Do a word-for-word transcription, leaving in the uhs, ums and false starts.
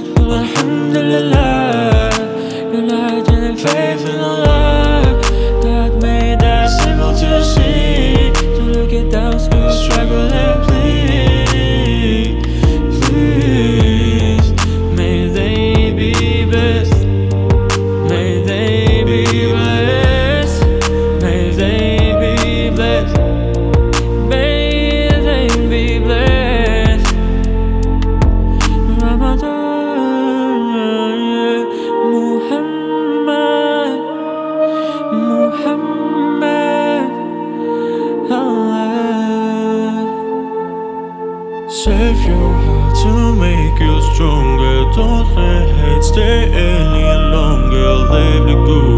grateful, alhamdulillah. Your light and faith in Allah that made us able to see, to look at those who struggle and plead. Please, may they be blessed. May they be blessed. May they be blessed. May they be blessed. Ramadan, Muhammad, Muhammad, Allah. Save your heart to make you stronger. Don't let hate stay any longer. Live the good.